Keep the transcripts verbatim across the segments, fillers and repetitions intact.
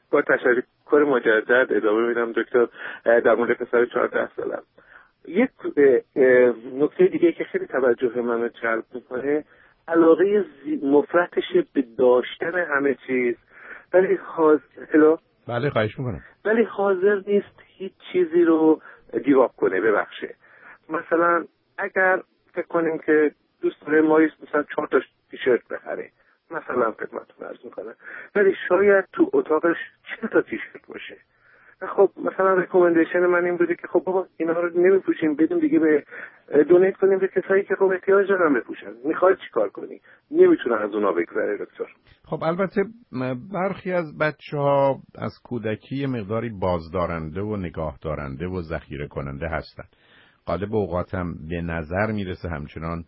با تشکر مجدد ادامه میدم دکتر در مورد پسر چهارده سالم. یک نکته دیگه که خیلی توجه منو جلب میکنه علاقه مفرطش به داشتن همه چیز، ولی حاضر هلو بله خواهش میکنم ولی حاضر نیست هیچ چیزی رو گیواب کنه ببخشه. مثلا اگر فکر کنیم که دوست داره مایز مثلا چهار تا تیشرت بخره، مثلا خدمتتون عرض میکنم، ولی شاید تو اتاقش چهل تا تیشرت باشه. خب مثلا ریکامندیشن من این بوده که خب بابا اینا رو نمیپوشیم، بدیم دیگه به دونیت کنیم به کسایی که خب احتیاج دارن بپوشن. میخوای چیکار کنی؟ نمیتونن از اونها بگذره دکتر. خب البته برخی از بچه‌ها از کودکی مقداری بازدارنده و نگاه دارنده و ذخیره کننده هستن. غالب اوقات هم به نظر میرسه همچنان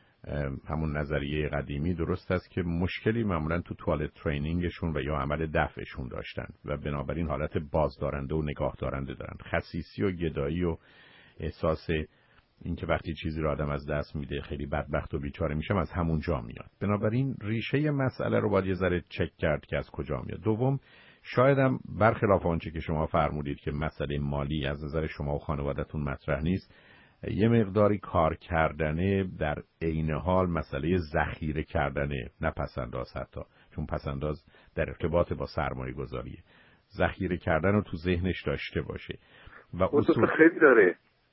همون نظریه قدیمی درست است که مشکلی معمولا تو توالت ترینینگشون و یا عمل دفعشون داشتن و بنابراین حالت بازدارنده و نگاه دارنده دارن. خسیسی و گدایی و احساس اینکه وقتی چیزی رو آدم از دست میده خیلی بدبخت و بیچاره میشم از همون جا میاد. بنابراین ریشه مسئله رو باید یه ذره چک کرد که از کجا میاد. دوم، شاید هم برخلاف آنچه که شما فرمودید که مسئله مالی از نظر شما و خانواده‌تون مطرح نیست، یه مقداری کار کردنه در عین حال مسئله ذخیره کردنه، نه پسنداز حتی، چون پسنداز در ارتباط با سرمایه گذاریه. ذخیره کردن رو تو ذهنش داشته باشه و اصول خیلی داره.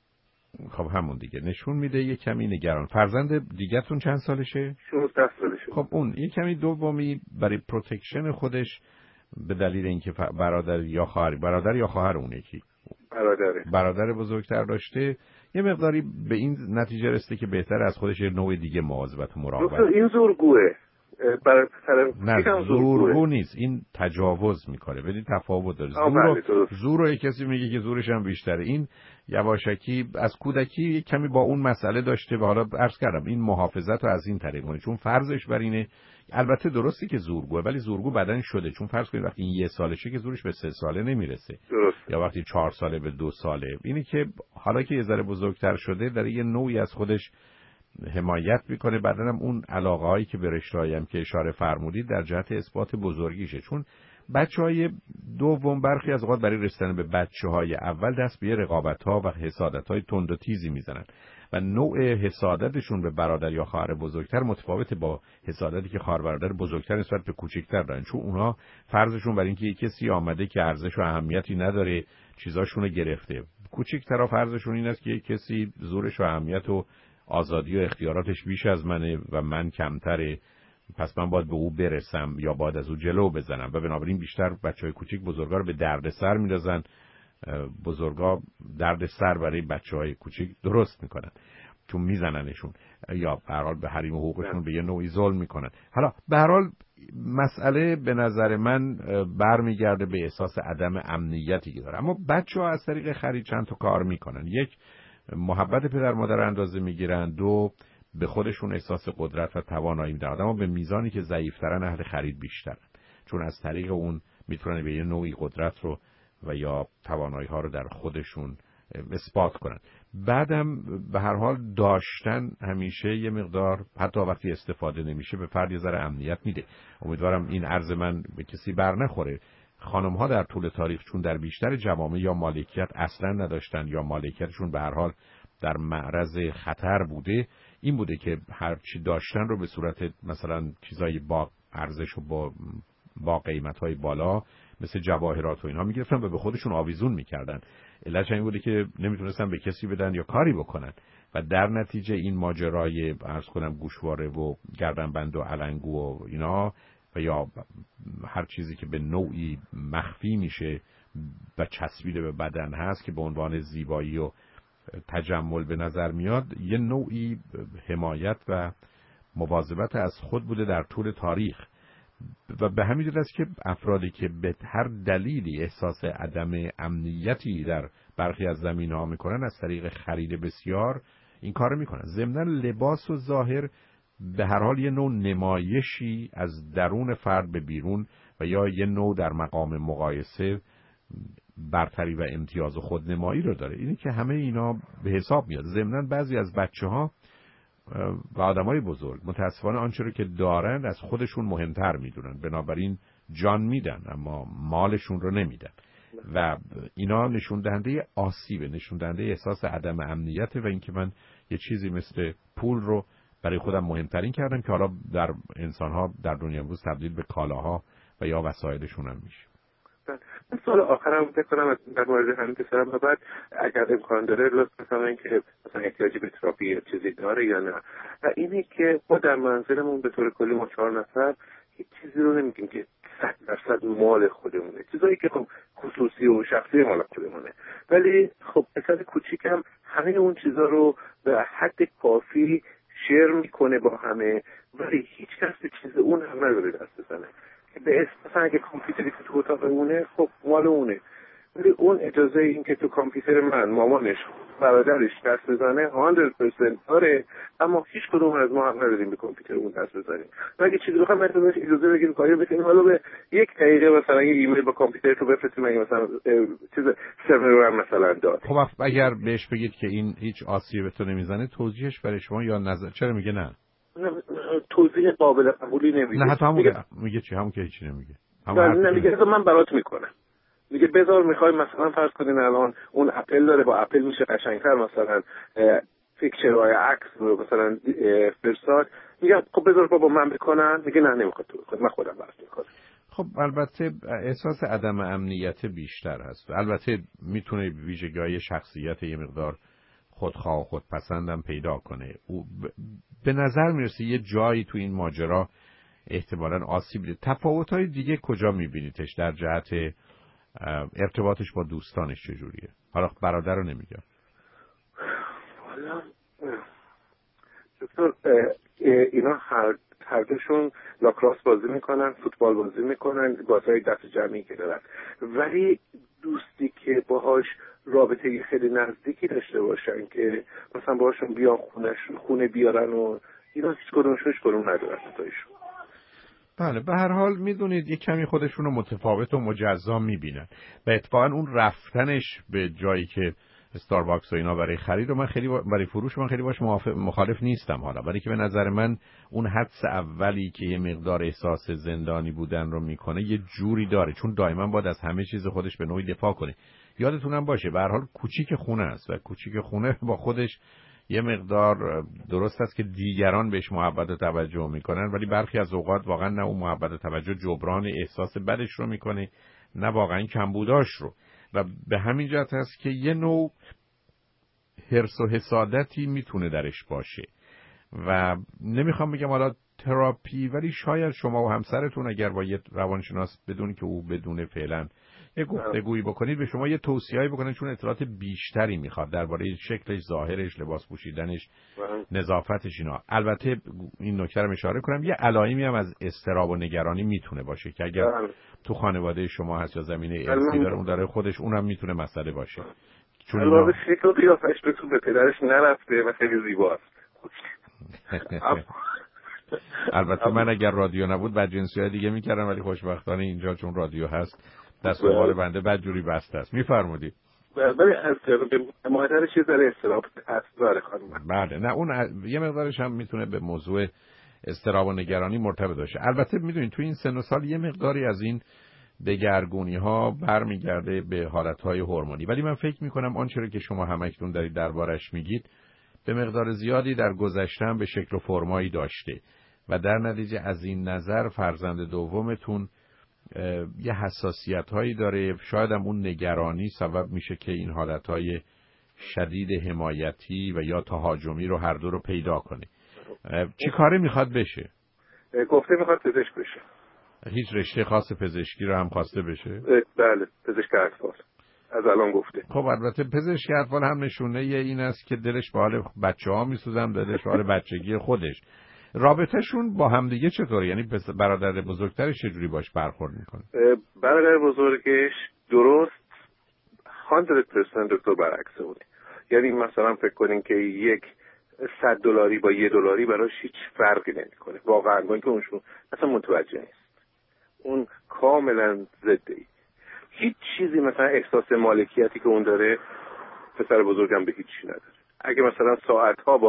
خب همون دیگه نشون میده یه کمی نگران. فرزند دیگه‌تون چند سالشه؟ شانزده سالشه. خب اون یه کمی دومی برای پروتکشن خودش به دلیل اینکه برادر یا خواهر برادر یا خواهر اون یکی برادره برادر بزرگتر داشته، یه مقداری به این نتیجه رسیده که بهتر از خودش یه نوع دیگه مواظبت و مراقبت. دکتر این زورگوه برای پسر نه زورگو نیست، این تجاوز میکنه. بدین تفاوت داره. زور زور رو کسی میگه که زورش هم بیشتره. این یواشکی از کودکی کمی با اون مسئله داشته و حالا عرض کردم این محافظت رو از این طریق کنه، چون فرضش بر اینه. البته درسته که زورگوه، ولی زورگو بدن شده، چون فرض کنید وقتی این یه سالشه که زورش به سه ساله نمیرسه درست. یا وقتی چهار ساله به دو ساله. اینی که حالا که یه ذره بزرگتر شده داره یه نوعی از خودش حمایت میکنه. بعدن هم اون علاقه هایی که به رشته‌ای هم که اشاره فرمودید در جهت اثبات بزرگیشه، چون بچهای دوم برخی از اوقات برای رسیدن به بچهای اول دست به رقابت ها و حسادت های تند و تیزی میزنن و نوع حسادتشون به برادر یا خواهر بزرگتر متفاوته با حسادتی که خواهر برادر بزرگتر نسبت به کوچکتر دارن، چون اونها فرضشون بر این که کسی آمده که ارزش و اهمیتی نداره چیزاشون رو گرفته. کوچکترها فرضشون این است که کسی زورش و اهمیت و آزادی و اختیاراتش بیش از منه و من کمتره، پس من باید به او برسم یا باید از او جلو بزنم و بنابراین بیشتر بچهای کوچیک بزرگا رو به دردسر میندازن، بزرگا دردسر برای بچهای کوچیک درست میکنن چون میزننشون یا به هر حال به حریم حقوقشون به یه نوعی ظلم میکنن. حالا به هر حال مسئله به نظر من برمیگرده به احساس عدم امنیتی که داره. اما بچه‌ها از طریق خرید چند تا کار میکنن. یک، محبت پدر مادر اندازه میگیرن. دو، به خودشون احساس قدرت و توانایی میدن. آدم‌ها به میزانی که ضعیف‌ترن اهل خرید بیشترن، چون از طریق اون میتونن به یه نوعی قدرت رو و یا توانایی‌ها رو در خودشون اثبات کنن. بعدم به هر حال داشتن همیشه یه مقدار حتی وقتی استفاده نمیشه به فرد یه ذره امنیت میده. امیدوارم این عرض من به کسی بر نخوره. خانم‌ها در طول تاریخ چون در بیشتر جوامع یا مالکیت اصلا نداشتن یا مالکیتشون به هر حال در معرض خطر بوده، این بوده که هر چی داشتن رو به صورت مثلا چیزای با ارزش و با با قیمت‌های بالا مثل جواهرات و اینها میگرفتن و به خودشون آویزون میکردن. علتش این بوده که نمیتونستن به کسی بدن یا کاری بکنن و در نتیجه این ماجرای عرض کنم گوشواره و گردنبند و علنگو و اینا و یا هر چیزی که به نوعی مخفی میشه و چسبیده به بدن هست که به عنوان زیبایی و تجمل به نظر میاد، یه نوعی حمایت و مواظبت از خود بوده در طول تاریخ و به همین جهت است که افرادی که به هر دلیلی احساس عدم امنیتی در برخی از زمینه‌ها میکنن از طریق خرید بسیار این کار میکنن. ضمناً لباس و ظاهر به هر حال یه نوع نمایشی از درون فرد به بیرون و یا یه نوع در مقام مقایسه برتری و امتیاز و خودنمایی رو داره. اینی که همه اینا به حساب میاد. ضمناً بعضی از بچه‌ها و آدمای بزرگ متاسفانه آنچه رو که دارن از خودشون مهمتر میدونن، بنابراین جان میدن اما مالشون رو نمیدن و اینا نشون دهنده آسیبه، نشون دهنده احساس عدم امنیت و اینکه من یه چیزی مثل پول رو برای خودم مهمترین کردم که حالا در انسان‌ها در دنیا امروز تبدیل به کالاها و یا وسایلشون هم میشه. من سوال آخرم بکنم در مورد همین پسرم و بعد اگر امکان داره لطفا مثلا اینکه مثلا احتیاجی به تراپی یا چیزی داره یا نه، و اینه که ما در منزلمون به طور کلی ما چهار نفر هیچ چیزی رو نمیگیم که صد درصد مال خودمونه، چیزایی که خب خصوصی و شخصی مال خودمونه، ولی خب پسر کوچیکم همه اون چیزا رو به حد کافی شیر میکنه با همه، ولی هیچ کس به چیز اون هم نداره دست بزنه. به اسم مثلا اگه کامپیوتری که تو اتاق اونه خب مال اونه، ولی اون اجازه این که تو کامپیوتر من مامانش برادرش دست بزنه صد درصد داره، اما هیچ کدوم از ما هم نداریم به کامپیوتر اون دست بزنیم. و اگه چیزی بخوام مثلا اجازه بگیریم کاری بکنیم، حالا به یک دقیقه مثلا یه ایمیل با کامپیوتر تو بفرستیم اگه مثلا چیز سرور هم مثلا داد. خب اگر بهش بگید که این هیچ آسیبی به تو نمیزنه توضیحش برای شما یا نظر چرا میگه نه؟ توضیح قابل قبولی نمیده. نه حتی همون میگه, میگه چی؟ همون که هیچی نمیگه. نه نمیگه من برات میکنم. میگه بذار میخوای مثلا فرض کنین الان اون اپل داره، با اپل میشه قشنگتر مثلا پیکچرهای عکس رو مثلا فرستاد. میگه خب بذار بابا من بکنم. میگه نه نمیخواد تو بکنم، من خودم برات میکنم. خب البته احساس عدم امنیت بیشتر هست. البته میتونه ویژگی‌های شخصیت یه مقدار خودخواه و خودپسندم پیدا کنه. او ب... به نظر میرسه یه جایی تو این ماجرا احتمالاً آسیب دیده. تفاوت‌های دیگه کجا میبینیدش در جهت ارتباطش با دوستانش چجوریه؟ حالا برادر رو نمیگم. والا دکتر اینا هر هر دوشون لاکراس بازی میکنن، فوتبال بازی میکنن، بازهای دست جمعی که دارن، ولی دوستی که باهاش رابطه خیلی نزدیکی داشته باشن که مثلا باهاشون بیان خونه خونه بیارن و اینا هیچ کدومشون هیچ کدوم ندارن تایشون. بله به هر حال میدونید یک کمی خودشون رو متفاوت و مجزا میبینن و اتفاقا اون رفتنش به جایی که استارباکس و اینا برای خرید و من خیلی برای فروش من خیلی باش مخالف نیستم حالا، ولی که به نظر من اون حدس اولی که یه مقدار احساس زندانی بودن رو میکنه یه جوری داره، چون دائما باید از همه چیز خودش به نوعی دفاع کنه. یادتونم باشه به هر حال کوچیک خونه است و کوچیک خونه با خودش یه مقدار درست است که دیگران بهش محبت و توجه میکنن، ولی برخی از اوقات واقعا نه اون محبت و توجه جبران احساس بدش رو میکنه نه واقعا کمبوداش رو، و به همین جهت هست که یه نوع حرص و حسادتی میتونه درش باشه و نمیخوام بگم حالا تراپی، ولی شاید شما و همسرتون اگر با یه روانشناس بدون که او بدون فعلا یه گفتگویی بکنید به شما یه توصیه‌ای بکنن، چون اطلاعات بیشتری میخواد درباره شکلش، ظاهرش، لباس پوشیدنش، نظافتش اینا. البته این نکته رو اشاره کنم یه علائمی هم از اضطراب و نگرانی میتونه باشه که اگر تو خانواده شما هست یا زمینه ارثی داره اون داره خودش اونم میتونه مسئله باشه. چون اینا شکل و قیافش بهتون به پدرش نرفته و خیلی زیباست. البته من اگر رادیو نبود بدجنسی‌های دیگه میکردم، ولی خوشبختانه اینجا چون رادیو هست دست و بال بنده بدجوری بسته است. میفرمودید. ولی از به مادرش یه ذره اضطراب هست داره خانم. بله نه اون یه مقدارش هم میتونه به موضوع اضطراب و نگرانی مرتبط باشه. البته میدونید تو این سن و سال یه مقداری از این دگرگونی ها برمیگرده به حالتهای هورمونی، ولی من فکر میکنم آنچه رو که شما همکنون دارید دربارش میگید به مقدار زیادی در گذشته هم به شکل و فرمایی داشته و در نتیجه از این نظر فرزند دومتون یه حساسیت هایی داره، شاید هم اون نگرانی سبب میشه که این حالت های شدید حمایتی و یا تهاجمی رو هر دو رو پیدا کنه. چی کاره میخواد بشه؟ گفته میخواد پزشک بشه. هیچ رشته خاص پزشکی رو هم خواسته بشه؟ بله پزشک اطفال از الان گفته. خب البته پزشک اطفال هم نشونه یه این است که دلش به حال بچه ها میسوزن، دلش به حال بچگی خودش. رابطهشون با همدیگه چطوره؟ یعنی برادر بزرگترش چجوری باش برخورد میکنه؟ برادر بزرگش درست صد درصد دکتر برعکس اونه. یعنی مثلا فکر کنین که یک صد دلاری با یه دلاری براش هیچ فرقی نمیکنه. واقعا با اینکه اونشون اصلا متوجه نیست. اون کاملا ضده. هیچ چیزی مثلا احساس مالکیتی که اون داره پسر بزرگم به هیچ چی نداره. اگه مثلا ساعت‌ها با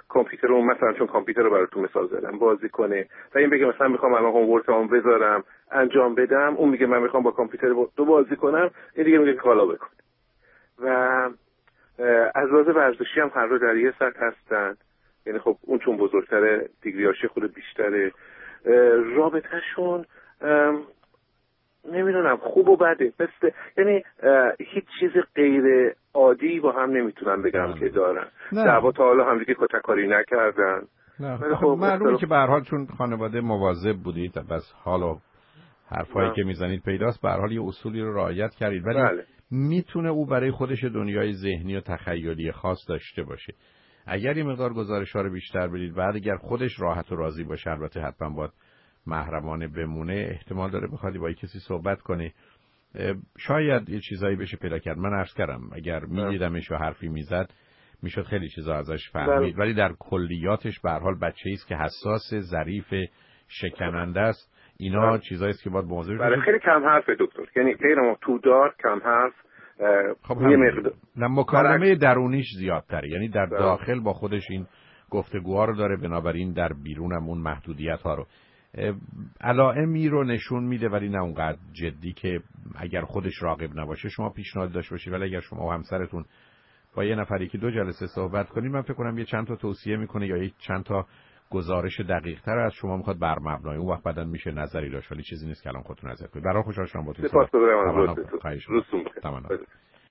کامپیوتر رو مثلا، چون کامپیوتر رو براتون مثال زدم، بازی کنه و این بگه مثلا میخوام الان هومورکمو بذارم انجام بدم، اون میگه من میخوام با کامپیوتر تو بازی کنم، این دیگه میگه کالا بکن. و از لحاظ ورزشی هم هر دو در یه سطح هستن، یعنی خب اون چون بزرگتره دیگریاشی خود بیشتره، رابطهشون نمیدونم خوب و بده، مثل یعنی هیچ چیز غیر عادی با هم نمیتونم بگم نه. که دارن دعوا تا حالا هم دیگه کتککاری نکردن. نه خب معلومه که به هر حال چون خانواده مواظب بودید بس حالا حرفایی که میزنید پیداست، به هر حال یه اصولی رو رعایت کردید، ولی بله. میتونه او برای خودش دنیای ذهنی و تخیلی خاص داشته باشه. اگر یه مقدار گزارش‌ها رو بیشتر بدید، بعد اگر خودش راحت و راضی باشه، البته حتما باید محرمانه بمونه، احتمال داره بخواد با کسی صحبت کنه، شاید یه چیزایی بشه پیدا کرد. من عرض کردم اگر میدیدمش و حرفی میزد میشد خیلی چیزا ازش فهمید، ولی در کلیاتش به هر حال بچه‌ای است که حساس، ظریف، شکننده است. اینا چیزایی است که باید موضوع بشه. خیلی کم حرف دکتر، یعنی غیر ما تو دار کم حرف. خب یه مقدار مکالمه درونیش زیادتره، یعنی در داخل با خودش این گفتگوها رو داره، بنابراین در بیرون هم اون محدودیت ها رو علائمی رو نشون میده، ولی نه اونقدر جدی که اگر خودش راغب نباشه شما پیشنهاد داشته باشید. ولی اگر شما و همسرتون با یه نفری که دو جلسه صحبت کنید، من فکر کنم یه چند تا توصیه میکنه یا یه چند تا گزارش دقیق تر از شما میخواد بر مبنای اون وقت بعداً میشه نظری داشت، ولی چیزی نیست که الان خودتون نظر کنید. برای خوشحال شدم باهاتون صحبت کردم. خواهش می‌کنم.